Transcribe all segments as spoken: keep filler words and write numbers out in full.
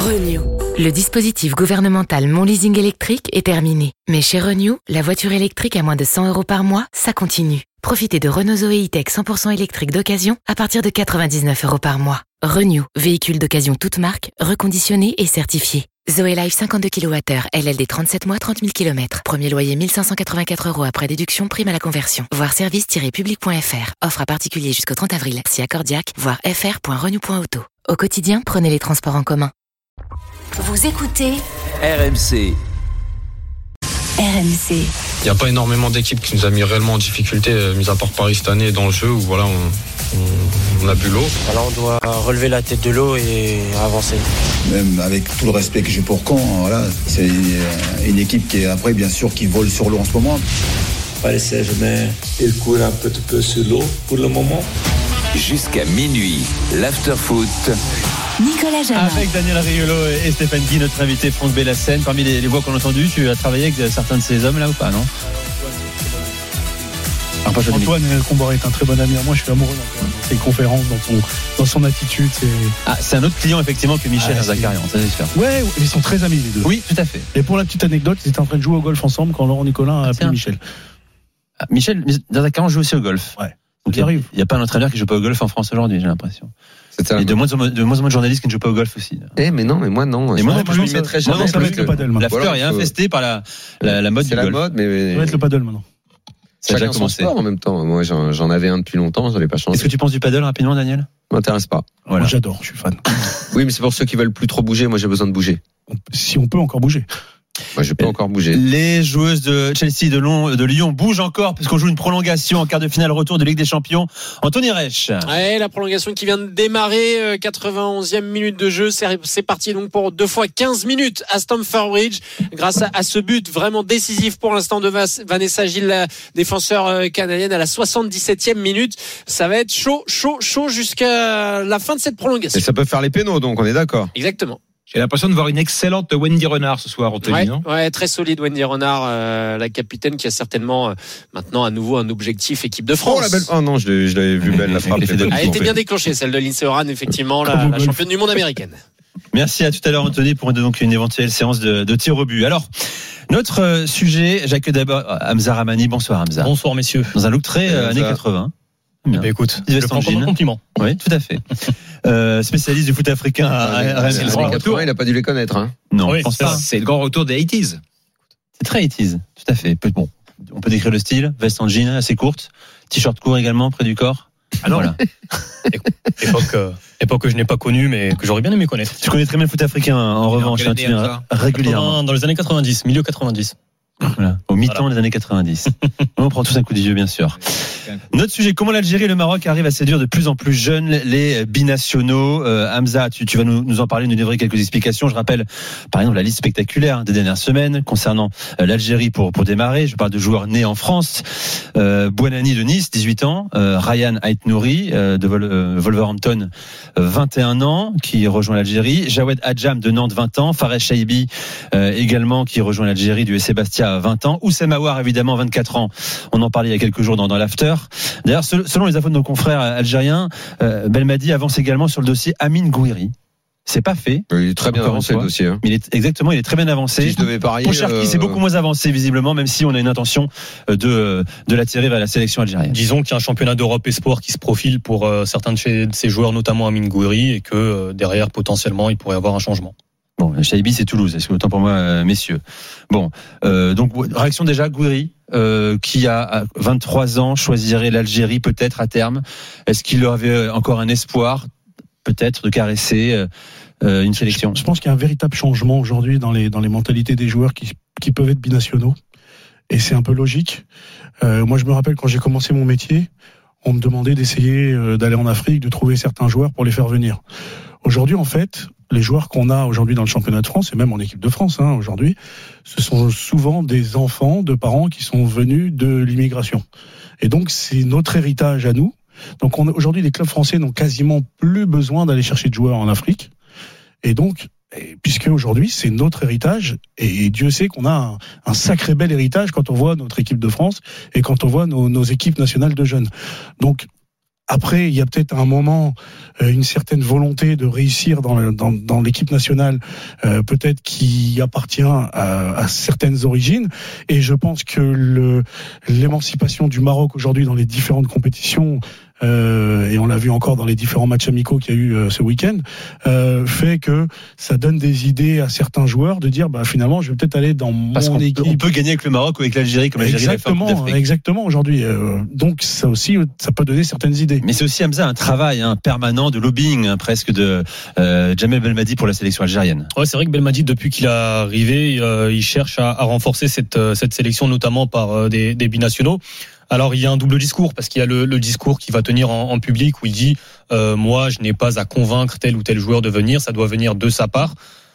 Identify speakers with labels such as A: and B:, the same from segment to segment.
A: Renew.
B: Le dispositif gouvernemental Mon Leasing électrique est terminé. Mais chez Renew, la voiture électrique à moins de cent euros par mois, ça continue. Profitez de Renault Zoé E-Tech cent pour cent électrique d'occasion à partir de quatre-vingt-dix-neuf euros par mois. Renew, véhicule d'occasion toute marque, reconditionné et certifié. Zoé Life cinquante-deux kilowattheures, L L D trente-sept mois, trente mille kilomètres. Premier loyer mille cinq cent quatre-vingt-quatre euros après déduction, prime à la conversion. Voir service tiret public point f r. Offre à particulier jusqu'au trente avril. Si accordiaque, voir f r point renew point auto. Au quotidien, prenez les transports en commun.
A: Vous écoutez
C: R M C.
A: R M C.
D: Il n'y a pas énormément d'équipes qui nous a mis réellement en difficulté, mis à part Paris cette année dans le jeu où voilà, on, on, on a bu l'eau.
E: Alors on doit relever la tête de l'eau et avancer.
F: Même avec tout le respect que j'ai pour Caen, voilà, c'est une équipe qui est après bien sûr qui vole sur l'eau en ce moment.
G: Paris Saint-Germain, il court un petit peu sur l'eau pour le moment.
C: Jusqu'à minuit, l'after-foot.
A: Nicolas Jamin.
H: Avec Daniel Riolo et Stéphane Guy, notre invité France Bellassène. Parmi les, les voix qu'on a entendues, tu as travaillé avec certains de ces hommes-là ou pas, non?
I: Antoine Comboré est un très bon ami à moi, je suis amoureux dans ses conférences, dans son, dans son attitude. C'est...
H: Ah, c'est un autre client effectivement que Michel ah, Zakarian, ça c'est sûr.
I: Ouais, ils sont très amis les deux.
H: Oui, tout à fait.
I: Et pour la petite anecdote, ils étaient en train de jouer au golf ensemble quand Laurent Nicolin a appelé Michel.
H: Ah, Michel Zakarian joue aussi au golf.
I: Ouais.
H: Donc il arrive. Il n'y a pas un entraîneur qui joue pas au golf en France aujourd'hui, j'ai l'impression. Il y a de moins en moins de, moins en moins de journalistes qui ne jouent pas au golf aussi.
J: Eh mais non, mais moi non.
H: Et moi non
I: plus, je m'y mettrais jamais. Non, ça va être le paddle.
H: L'after voilà, est infesté par la, la, la mode
J: c'est
H: du golf.
J: C'est la mode, mais...
I: Ça va être le paddle maintenant.
J: Ça a déjà commencé. Sport en même temps. Moi j'en, j'en avais un depuis longtemps, je l'ai pas changé.
H: Est-ce que tu penses du paddle rapidement, Daniel?
J: M'intéresse pas.
I: Voilà. Moi j'adore, je suis fan.
J: Oui, mais c'est pour ceux qui veulent plus trop bouger, moi j'ai besoin de bouger.
I: Si on peut encore bouger.
J: Moi, je peux encore bouger.
H: Les joueuses de Chelsea, de Lyon, de Lyon bougent encore puisqu'on joue une prolongation en quart de finale retour de Ligue des Champions. Anthony Reich.
K: Ouais, la prolongation qui vient de démarrer, quatre-vingt-onzième minute de jeu. C'est, c'est parti donc pour deux fois quinze minutes à Stamford Bridge. Grâce à, à ce but vraiment décisif pour l'instant de Vanessa Gilles, la défenseur canadienne à la soixante-dix-septième minute. Ça va être chaud, chaud, chaud jusqu'à la fin de cette prolongation.
J: Et ça peut faire les pénaux, donc on est d'accord.
K: Exactement.
D: J'ai l'impression de voir une excellente Wendy Renard ce soir, Anthony,
K: ouais,
D: non
K: ouais, très solide Wendy Renard, euh, la capitaine qui a certainement euh, maintenant à nouveau un objectif équipe de France.
J: Oh, la belle... oh non, je l'avais, je l'avais vu belle la frappe.
K: Elle a été bien déclenchée, celle de Lindsey Horan, effectivement, la, la championne du monde américaine.
H: Merci à tout à l'heure, Anthony, pour donc une éventuelle séance de, de tir au but. Alors, notre euh, sujet, j'accueille d'abord Hamza Ramani. Bonsoir Hamza.
L: Bonsoir messieurs.
H: Dans un look très euh, années quatre-vingts.
L: Eh ben, écoute, je le prends comme un compliment.
H: Oui, tout à fait. euh, spécialiste du foot africain à, à, à, à
J: c'est le grand retour, il n'a pas dû les connaître. Hein.
H: Non,
L: oui,
H: je pense
L: c'est
H: pas.
D: C'est le grand retour des eighties.
H: C'est très eighties, tout à fait. Bon, on peut décrire le style, veste en jean assez courte, t-shirt court également près du corps.
L: Ah non, voilà. époque, euh, époque que je n'ai pas connue, mais que j'aurais bien aimé connaître.
H: Tu connais très bien le foot africain en revanche, hein, tu viens régulièrement.
L: Dans les années quatre-vingt-dix, milieu quatre-vingt-dix.
H: Voilà, au mi-temps voilà. des années quatre-vingt-dix. On prend tous un coup d'yeux, bien sûr. Notre sujet, comment l'Algérie et le Maroc arrivent à séduire de plus en plus jeunes les binationaux. euh, Hamza, tu, tu vas nous, nous en parler, nous livrer quelques explications. Je rappelle, par exemple, la liste spectaculaire des dernières semaines concernant euh, l'Algérie pour, pour démarrer. Je parle de joueurs nés en France. Euh, Bouanani de Nice, dix-huit ans. Euh, Ryan Aït-Nouri euh, de Vol, euh, Wolverhampton, euh, vingt et un ans, qui rejoint l'Algérie. Jawed Adjam de Nantes, vingt ans. Fares Chaibi euh, également, qui rejoint l'Algérie du S C Bastia, vingt ans. Oussem Aouar, évidemment, vingt-quatre ans. On en parlait il y a quelques jours dans, dans l'after. D'ailleurs, selon les infos de nos confrères algériens, euh, Belmadi avance également sur le dossier Amine Gouiri. C'est pas fait.
J: Il est très bien avancé le dossier. Hein.
H: Mais il est, exactement, il est très bien avancé.
J: Si je devais parier,
H: pour Cherki,
J: euh...
H: c'est beaucoup moins avancé visiblement, même si on a une intention de de l'attirer vers la sélection algérienne.
L: Disons qu'il y a un championnat d'Europe espoir qui se profile pour euh, certains de ces, de ces joueurs, notamment Amine Gouiri, et que euh, derrière potentiellement il pourrait y avoir un changement.
H: Bon, Chaibi, c'est Toulouse. Est-ce que autant pour moi, euh, messieurs. Bon, euh, donc réaction déjà, Gouiri, euh, qui a vingt-trois ans, choisirait l'Algérie peut-être à terme. Est-ce qu'il avait encore un espoir, peut-être, de caresser euh, une sélection?
I: Je pense qu'il y a un véritable changement aujourd'hui dans les dans les mentalités des joueurs qui qui peuvent être binationaux, et c'est un peu logique. Euh, moi, je me rappelle quand j'ai commencé mon métier, on me demandait d'essayer euh, d'aller en Afrique, de trouver certains joueurs pour les faire venir. Aujourd'hui, en fait, les joueurs qu'on a aujourd'hui dans le championnat de France, et même en équipe de France hein, aujourd'hui, ce sont souvent des enfants de parents qui sont venus de l'immigration. Et donc, c'est notre héritage à nous. Donc, on, aujourd'hui, les clubs français n'ont quasiment plus besoin d'aller chercher de joueurs en Afrique. Et donc, et puisque aujourd'hui, c'est notre héritage, et Dieu sait qu'on a un, un sacré bel héritage quand on voit notre équipe de France et quand on voit nos, nos équipes nationales de jeunes. Donc, après, il y a peut-être à un moment euh, une certaine volonté de réussir dans, le, dans, dans l'équipe nationale, euh, peut-être qui appartient à, à certaines origines. Et je pense que le, l'émancipation du Maroc aujourd'hui dans les différentes compétitions, Euh, et on l'a vu encore dans les différents matchs amicaux qu'il y a eu euh, ce week-end, euh, fait que ça donne des idées à certains joueurs de dire bah finalement je vais peut-être aller dans
H: Parce
I: mon
H: qu'on
I: équipe.
H: Peut, on peut gagner avec le Maroc ou avec l'Algérie comme l'Algérie l'a fait en Coupe
I: Exactement,
H: d'Afrique.
I: exactement aujourd'hui. Euh, donc ça aussi, ça peut donner certaines idées.
H: Mais c'est aussi Hamza un travail hein, permanent de lobbying hein, presque de euh, Jamel Belmadi pour la sélection algérienne.
L: Ouais, c'est vrai que Belmadi depuis qu'il est arrivé, euh, il cherche à, à renforcer cette cette sélection notamment par euh, des, des binationaux. Alors il y a un double discours parce qu'il y a le, le discours qui va tenir en, en public où il dit euh, moi je n'ai pas à convaincre tel ou tel joueur de venir, ça doit venir de sa part.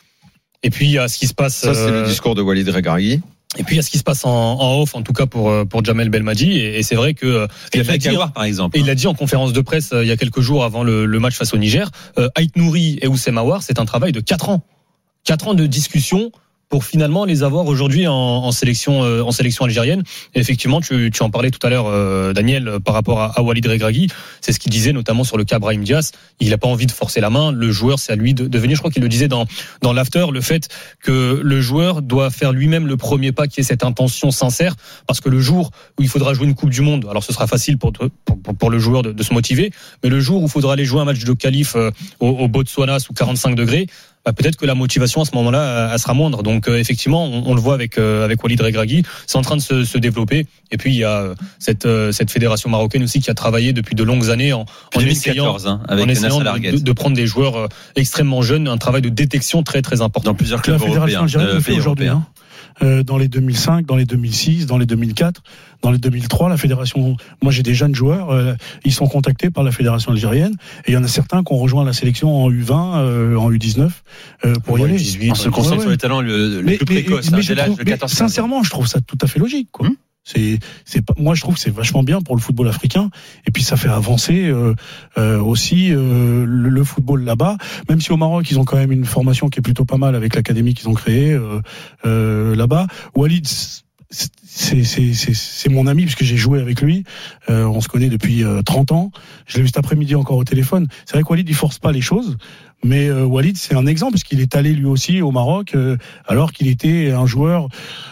L: Et puis il y a ce qui se passe.
J: Ça c'est euh, le discours de Walid Regragui.
L: Et puis il y a ce qui se passe en, en off, en tout cas pour pour Jamel Belmadi, et, et c'est vrai que
H: il a fait avec Aouar par exemple.
L: Et il l'a dit en conférence de presse euh, il y a quelques jours avant le, le match face au Niger. Euh, Ait Nouri et Oussem Aouar, c'est un travail de quatre ans, quatre ans de discussion pour finalement les avoir aujourd'hui en, en sélection euh, en sélection algérienne. Et effectivement, tu, tu en parlais tout à l'heure, euh, Daniel, par rapport à, à Walid Regragui. C'est ce qu'il disait notamment sur le cas Brahim Diaz. Il n'a pas envie de forcer la main. Le joueur, c'est à lui de, de venir. Je crois qu'il le disait dans dans l'after, le fait que le joueur doit faire lui-même le premier pas, qui est cette intention sincère, parce que le jour où il faudra jouer une Coupe du Monde, alors ce sera facile pour pour, pour le joueur de, de se motiver, mais le jour où il faudra aller jouer un match de qualif euh, au, au Botswana sous quarante-cinq degrés, bah, peut-être que la motivation à ce moment-là elle sera moindre. Donc euh, effectivement, on, on le voit avec euh, avec Walid Regragui, c'est en train de se, se développer. Et puis il y a euh, cette euh, cette fédération marocaine aussi qui a travaillé depuis de longues années en, en essayant,
H: hein, avec
L: en essayant de, de prendre des joueurs euh, extrêmement jeunes, un travail de détection très très important
H: dans plusieurs clubs
I: européens. La fédération algérienne le fait aujourd'hui. Hein. Euh, dans les deux mille cinq, dans les deux mille six, dans les deux mille quatre, dans les deux mille trois, la fédération. Moi, j'ai des jeunes joueurs. Euh, ils sont contactés par la fédération algérienne, et il y en a certains qui ont rejoint la sélection en U vingt, euh, en U dix-neuf, euh, pour ouais, y aller.
H: dix-huit, on se concentre ouais, sur les talents le, le mais, plus précoces.
I: Mais, hein, mais, mais, mais sincèrement, je trouve ça tout à fait logique, quoi. Hum C'est, c'est pas, moi je trouve que c'est vachement bien pour le football africain, et puis ça fait avancer euh, euh, aussi euh, le, le football là-bas. Même si au Maroc ils ont quand même une formation qui est plutôt pas mal avec l'académie qu'ils ont créée euh, euh, là-bas. Walid, c'est, c'est, c'est, c'est mon ami puisque j'ai joué avec lui. Euh, on se connaît depuis euh, trente ans. Je l'ai vu cet après-midi encore au téléphone. C'est vrai que Walid il force pas les choses. Mais euh, Walid, c'est un exemple parce qu'il est allé lui aussi au Maroc euh, alors qu'il était un joueur,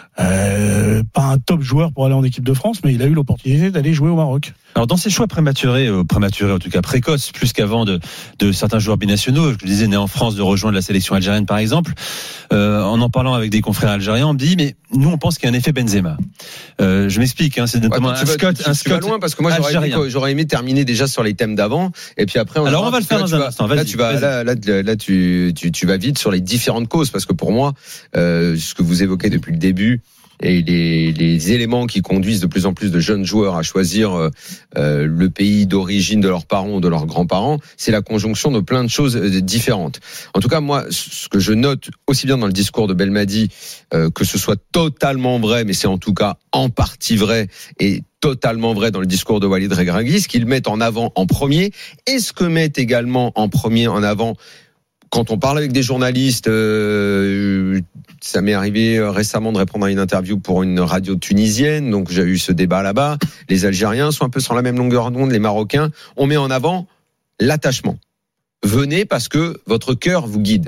I: euh, pas un top joueur pour aller en équipe de France, mais il a eu l'opportunité d'aller jouer au Maroc.
H: Alors dans ces choix prématurés, euh, prématurés en tout cas précoces, plus qu'avant de, de certains joueurs binationaux, je le disais, né en France, de rejoindre la sélection algérienne par exemple, euh, en en parlant avec des confrères algériens, on me dit mais nous on pense qu'il y a un effet Benzema. Euh, je m'explique, hein, c'est notamment
J: ouais,
H: un Scott,
J: tu,
H: un
J: tu
H: Scott
J: vas loin parce que moi j'aurais aimé, j'aurais aimé terminer déjà sur les thèmes d'avant, et puis après on
H: alors on va le faire dans un instant.
J: Là tu vas, là, là, là, là tu, tu, tu vas vite sur les différentes causes, parce que pour moi, euh, ce que vous évoquez depuis le début, et les, les éléments qui conduisent de plus en plus de jeunes joueurs à choisir euh, le pays d'origine de leurs parents ou de leurs grands-parents, c'est la conjonction de plein de choses différentes. En tout cas, moi, ce que je note aussi bien dans le discours de Belmadi, euh, que ce soit totalement vrai, mais c'est en tout cas en partie vrai, et totalement vrai dans le discours de Walid Regragui, ce qu'ils mettent en avant en premier, et ce que mettent également en premier en avant quand on parle avec des journalistes. Euh, ça m'est arrivé récemment de répondre à une interview pour une radio tunisienne, donc j'ai eu ce débat là-bas. Les Algériens sont un peu sur la même longueur d'onde, les Marocains. On met en avant l'attachement. Venez parce que votre cœur vous guide.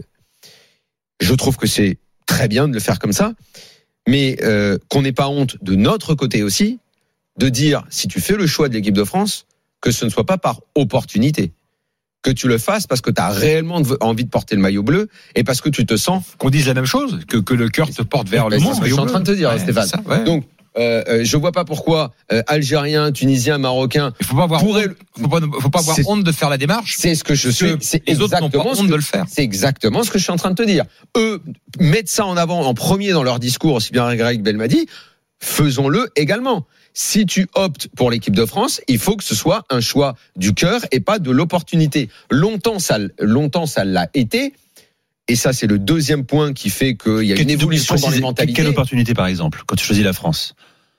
J: Je trouve que c'est très bien de le faire comme ça, mais euh, qu'on n'ait pas honte de notre côté aussi, de dire, si tu fais le choix de l'équipe de France, que ce ne soit pas par opportunité, que tu le fasses parce que tu as réellement envie de porter le maillot bleu, et parce que tu te sens...
M: Qu'on dise la même chose, que, que le cœur te porte vers le
J: monde.
M: C'est
J: ce que je suis en train de te dire, ouais, Stéphane. Ça, ouais. Donc, euh, euh, je vois pas pourquoi euh, Algériens, Tunisiens, Marocains...
M: Il faut pas avoir, pourraient... honte, faut pas, faut pas avoir honte de faire la démarche.
J: C'est ce que je suis... C'est
M: les autres n'ont pas honte
J: que,
M: de le faire.
J: C'est exactement ce que je suis en train de te dire. Eux mettent ça en avant en premier dans leur discours, aussi bien Regragui que Belmadi. Faisons-le également. Si tu optes pour l'équipe de France, il faut que ce soit un choix du cœur et pas de l'opportunité. Longtemps, ça, longtemps, ça l'a été. Et ça, c'est le deuxième point qui fait qu'il y a une évolution dans les mentalités.
H: Quelle opportunité, par exemple, quand tu choisis la France?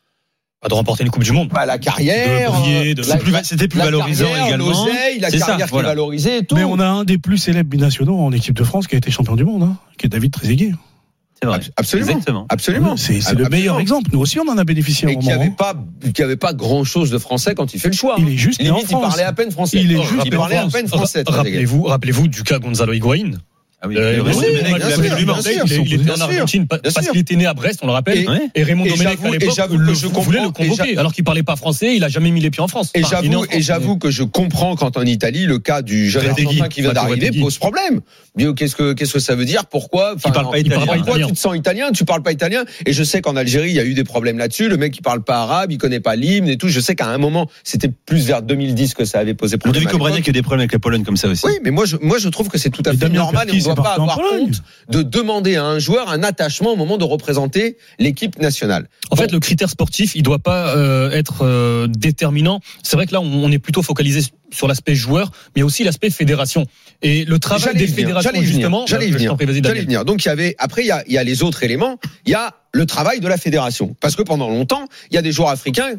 L: De remporter une Coupe du Monde.
J: Bah, la carrière.
L: De briller, de...
J: La,
H: plus, c'était plus valorisant carrière, également.
J: La
H: c'est
J: carrière
H: ça,
J: qui
H: voilà.
J: est valorisée et tout.
I: Mais on a un des plus célèbres binationaux en équipe de France qui a été champion du monde, hein, qui est David Trezeguet.
H: C'est vrai.
J: Absolument.
H: Exactement.
J: Absolument.
I: C'est, c'est
J: Absolument.
I: le meilleur exemple. Nous aussi, on en a bénéficié.
J: Et qu'il n'y avait pas, qu'il n'y avait pas grand chose de français quand il fait le choix.
I: Il est juste né en
J: Limite, il
I: France.
J: parlait à peine français.
I: Il est
J: Oh,
I: juste
J: il
I: né en
J: parlait à
I: France.
J: peine français.
L: Rappelez-vous, rappelez-vous du cas Gonzalo Higuaín.
H: Ah oui,
L: Euh,
H: oui,
L: oui,
H: oui,
L: oui,
H: bien
L: bien
H: sûr,
L: sûr,
H: absolument.
L: il, il, il était
J: Bien
L: en
J: sûr.
L: Argentine
J: Bien
L: parce
J: sûr.
L: qu'il était né à Brest, on le rappelle.
J: Et-
L: Et, Raymond
J: et
L: Domenech
J: j'avoue-
L: à
J: et
L: l'époque
J: j'avoue
L: le,
J: que je
L: voulait le
J: comprends- et
L: convoquer,
J: j'a-
L: alors qu'il parlait pas français, il a jamais mis les pieds en France.
J: Et
L: Enfin, il est en
J: j'avoue,
L: France,
J: et j'avoue
L: mais-
J: que je comprends quand en Italie, le cas du jeune
L: Retegui,
J: Argentin qui vient
L: Matteo
J: d'arriver
L: Retegui.
J: pose problème. Bio, qu'est-ce que, qu'est-ce que ça veut dire? Pourquoi? Enfin,
H: Il parle pas
J: il
H: italien.
J: Pourquoi
L: italien.
J: tu te sens italien? Tu parles pas italien? Et je sais qu'en Algérie, il y a eu des problèmes là-dessus. Le mec, il parle pas arabe, il connaît pas l'hymne et tout. Je sais qu'à un moment, c'était plus vers deux mille dix que ça avait posé problème.
H: Ludovic
J: à l'époque.
H: Obraniak a eu des problèmes avec la Pologne comme ça aussi.
J: Oui, mais moi je, moi je trouve que c'est tout à
I: Et
J: fait
I: Damien
J: normal et on
I: Perky,
J: ne doit
I: c'est
J: pas
I: parti en
J: avoir
I: Pologne.
J: honte de demander à un joueur un attachement au moment de représenter l'équipe nationale.
L: En fait, le critère sportif, il doit pas euh, être euh, déterminant. C'est vrai que là, on, on est plutôt focalisé sur l'aspect joueur, mais aussi l'aspect fédération. Et le travail
J: J'allais
L: des
J: y venir,
L: fédérations,
J: j'allais y venir,
L: justement,
J: j'allais y
L: euh, je
J: venir,
L: t'en prie, vas-y,
J: j'allais y
L: Daniel.
J: venir. Donc il y avait, après il y a, il y a les autres éléments. Il y a le travail de la fédération, parce que pendant longtemps, il y a des joueurs africains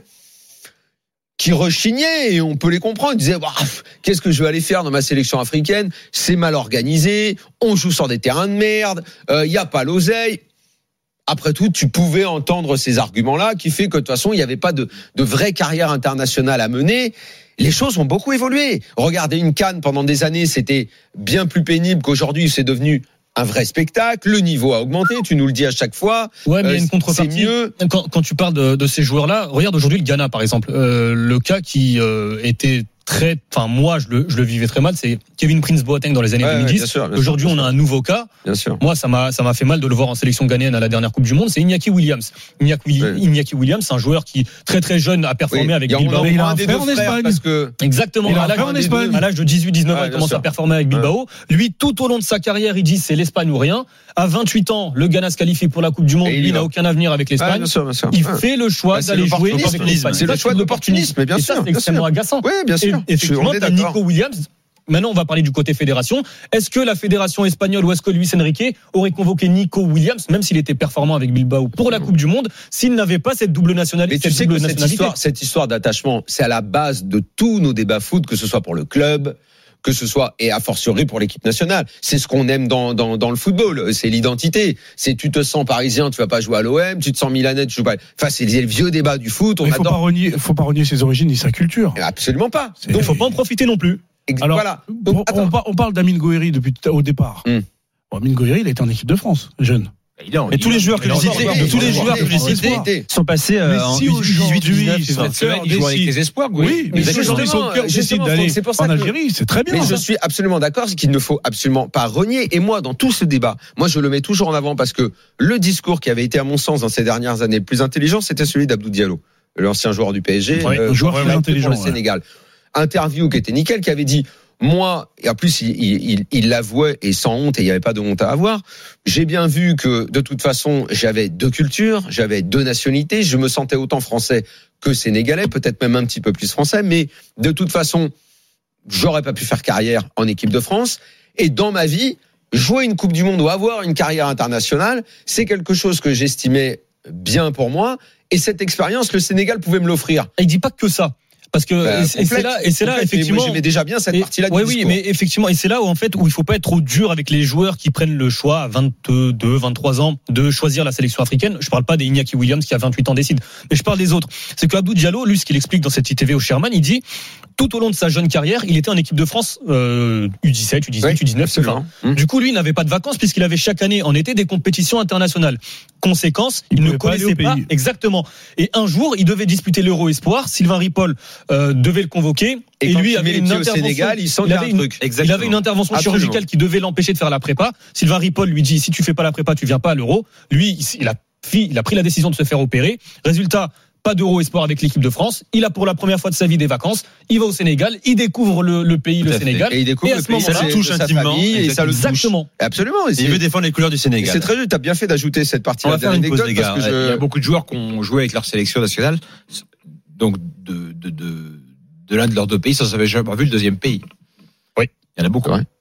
J: qui rechignaient et on peut les comprendre. Ils disaient, bah, qu'est-ce que je vais aller faire dans ma sélection africaine? C'est mal organisé, on joue sur des terrains de merde, euh, il y a pas l'oseille. Après tout, tu pouvais entendre ces arguments-là qui fait que de toute façon, il n'y avait pas de, de vraie carrière internationale à mener. Les choses ont beaucoup évolué. Regardez une CAN pendant des années, c'était bien plus pénible qu'aujourd'hui, c'est devenu un vrai spectacle. Le niveau a augmenté, tu nous le dis à chaque fois.
L: Ouais, mais il y a
J: Euh,
L: une contrepartie.
J: c'est mieux.
L: Quand, quand tu parles de, de ces joueurs-là, regarde aujourd'hui le Ghana, par exemple. Euh, le cas qui euh, était très, enfin moi je le, je le vivais très mal, c'est Kevin Prince Boateng dans les années
J: Ouais,
L: deux mille
J: ouais,
L: dix.
J: bien sûr, bien sûr,
L: Aujourd'hui,
J: bien
L: on a
J: sûr.
L: un nouveau cas.
J: Bien sûr.
L: Moi, ça m'a, ça m'a fait mal de le voir en sélection ghanéenne à la dernière Coupe du Monde. C'est Iñaki Williams. Iñaki,
J: Ouais.
L: Iñaki Williams, c'est un joueur qui très très jeune a performé
J: Oui,
L: avec
J: il y a
L: Bilbao.
J: encore
I: il a
J: un
I: un
J: des
I: frère
J: deux
I: en
J: frères
I: Espagne.
J: parce que
L: Exactement.
I: Il a
L: À
I: un
L: l'âge,
I: frère en
L: de-
I: Espagne.
L: à l'âge de dix-huit dix-neuf ans,
J: Ouais,
L: il
J: bien
L: commence
J: sûr.
L: à performer avec Bilbao. Lui, tout au long de sa carrière, il dit c'est l'Espagne ou rien. À vingt-huit ans, le Ghana se qualifie pour la Coupe du Monde.
J: Et il y
L: Lui, il
J: va.
L: n'a aucun avenir avec
J: Ouais,
L: l'Espagne.
J: bien sûr, bien sûr.
L: Il
J: Ouais.
L: fait le choix
J: Bah, c'est
L: d'aller jouer
J: l'opportunisme.
L: avec l'Espagne.
J: C'est le
L: Ça,
J: choix
L: c'est
J: de l'opportunisme, mais bien
L: Et ça,
J: sûr,
L: c'est
J: bien
L: extrêmement
J: sûr.
L: agaçant.
J: Oui, bien sûr.
L: Et effectivement,
J: On est
L: t'as
J: d'accord.
L: Nico Williams. Maintenant, on va parler du côté fédération. Est-ce que la fédération espagnole ou est-ce que Luis Enrique aurait convoqué Nico Williams, même s'il était performant avec Bilbao pour la Coupe du Monde, s'il n'avait pas cette double nationalité?
J: Mais tu sais que cette histoire, cette histoire d'attachement, c'est à la base de tous nos débats foot, que ce soit pour le club, que ce soit, et a fortiori pour l'équipe nationale. C'est ce qu'on aime dans, dans, dans le football. C'est l'identité. C'est tu te sens parisien, tu vas pas jouer à l'O M, tu te sens milanais, tu joues pas. Enfin, c'est le vieux débat du foot. On
I: Il faut pas
J: adore.
I: renier, faut pas renier ses origines ni sa culture.
J: Absolument pas.
I: C'est-
L: Il ne faut pas en profiter non plus.
J: Ex-
I: Alors,
J: voilà.
I: on,
J: Donc, attends.
I: on par- on parle d'Amine Gouiri depuis tout- au départ.
J: Hmm.
I: Bon, Amine Gouiri, il était en équipe de France, jeune.
H: Mais tous les joueurs que
J: Il
H: j'ai
J: a
H: cités,
J: encore
H: de tous les
J: été,
H: joueurs que j'ai
J: il a encore
H: cités
J: été.
H: sont passés euh,
I: Mais
H: en
I: si
H: dix-huit,
I: aujourd'hui,
H: dix-neuf,
I: cette
H: vingt.
I: semaine,
M: Il joue avec les espoirs,
I: Oui,
M: oui.
I: mais
J: Mais
I: ces gens, ils
J: justement,
I: sont décident
J: justement,
I: d'aller
J: c'est pour ça
I: en
J: que-
I: Algérie, c'est très bien.
J: Mais
I: ça.
J: je suis absolument d'accord, c'est qu'il ne faut absolument pas renier. Et moi, dans tout ce débat, moi, je le mets toujours en avant parce que le discours qui avait été, à mon sens, dans ces dernières années, le plus intelligent, c'était celui d'Abdou Diallo, l'ancien joueur du P S G,
I: Oui,
J: euh,
I: un joueur
J: qui
I: très
J: a été
I: intelligent,
J: pour le
I: ouais.
J: Sénégal. Interview qui était nickel, qui avait dit, moi, et en plus, il, il, il l'avouait et sans honte, et il n'y avait pas de honte à avoir. J'ai bien vu que, de toute façon, j'avais deux cultures, j'avais deux nationalités, je me sentais autant français que sénégalais, peut-être même un petit peu plus français, mais de toute façon, j'aurais pas pu faire carrière en équipe de France. Et dans ma vie, jouer une Coupe du Monde ou avoir une carrière internationale, c'est quelque chose que j'estimais bien pour moi. Et cette expérience, le Sénégal pouvait me l'offrir.
L: Il dit pas que ça. Parce que
J: Bah,
L: et c'est
J: complète,
L: là et c'est là
J: complète. Mais
L: effectivement
J: moi, j'aimais déjà bien cette
L: et-
J: partie-là du
L: ouais, oui,
J: discours.
L: mais effectivement, et c'est là où en fait où il faut pas être trop dur avec les joueurs qui prennent le choix à vingt-deux, vingt-trois ans de choisir la sélection africaine. Je parle pas des Iñaki Williams qui à vingt-huit ans décide, mais je parle des autres. C'est que Abdou Diallo, lui, ce qu'il explique dans cette I T V au Sherman, il dit tout au long de sa jeune carrière, il était en équipe de France euh, U dix-sept, U dix-huit,
J: Oui,
L: U dix-neuf,
J: absolument.
L: vingt. Du coup, lui, il n'avait pas de vacances puisqu'il avait chaque année en été des compétitions internationales. Conséquence, il,
I: Il
L: ne
I: pouvait pas aller
L: connaissait
I: au
L: pas
I: pays.
L: exactement. Et un jour, il devait disputer l'Euro Espoir. Sylvain Ripoll euh, devait le convoquer.
J: Et
L: Et,
J: quand
L: lui
J: il met
L: avait
J: les
L: une
J: pieds au
L: intervention.
J: Sénégal, il sent
L: il
J: qu'il y a
L: avait
J: un
L: une,
J: truc.
L: il avait une intervention
J: Absolument.
L: chirurgicale qui devait l'empêcher de faire la prépa. Sylvain Ripoll lui dit si tu fais pas la prépa, tu viens pas à l'Euro. Lui, il- il a, pris- il a pris la décision de se faire opérer. Résultat. Pas d'Euro Espoir avec l'équipe de France. Il a pour la première fois de sa vie des vacances. Il va au Sénégal. Il découvre le, le pays,
H: Tout
L: le
H: à fait.
L: Sénégal.
J: Et il découvre
L: Et à
J: le
L: ce
J: pays,
L: moment-là,
J: ça
H: le
J: le
H: touche
J: touche de sa
H: intimement,
J: famille, et ça le touche.
L: exactement.
J: Absolument. Et
H: Et il
J: c'est-
H: veut défendre les couleurs du
J: et
H: Sénégal.
J: c'est très juste. T'as bien fait d'ajouter cette
H: On
J: partie-là
H: va
J: de
H: faire une pause,
J: l'anecdote
H: les
J: parce
H: gars.
J: que
H: Ouais,
J: je-
M: Il y a beaucoup de joueurs qui ont joué avec leur sélection nationale, donc de, de, de, de l'un de leurs deux pays, sans avoir jamais vu le deuxième pays.
L: Oui.
M: Il y en a beaucoup.
J: Ouais.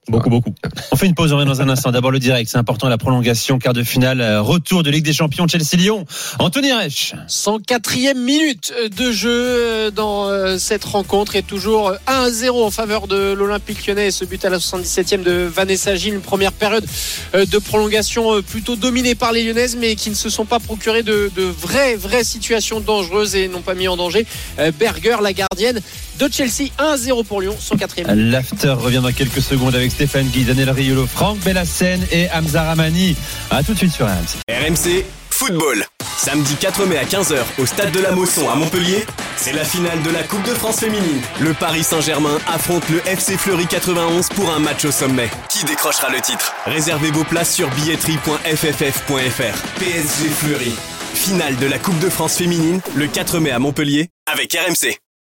L: Beaucoup, beaucoup.
H: On fait une pause, on revient dans un instant. D'abord le direct, c'est important, la prolongation, quart de finale, retour de Ligue des Champions, Chelsea-Lyon. Anthony Reich.
K: cent quatrième minute de jeu dans cette rencontre et toujours un à zéro en faveur de l'Olympique Lyonnais. Ce but à la soixante-dix-septième de Vanessa Gilles, une première période de prolongation plutôt dominée par les Lyonnaises, mais qui ne se sont pas procurées de, de vraies, vraies situations dangereuses et n'ont pas mis en danger Berger, la gardienne de Chelsea. Un à zéro pour Lyon, cent quatrième minute.
H: L'after revient dans quelques secondes avec Stéphane Guy, Daniel Riolo, Franck Bellassène et Hamza Ramani. A tout de suite sur R M C.
N: R M C Football. Samedi quatre mai à quinze heures au stade de la Mosson à Montpellier, c'est la finale de la Coupe de France féminine. Le Paris Saint-Germain affronte le F C Fleury quatre-vingt-onze pour un match au sommet. Qui décrochera le titre ? Réservez vos places sur billetterie point f f f point f r. P S G Fleury. Finale de la Coupe de France féminine le quatre mai à Montpellier avec R M C.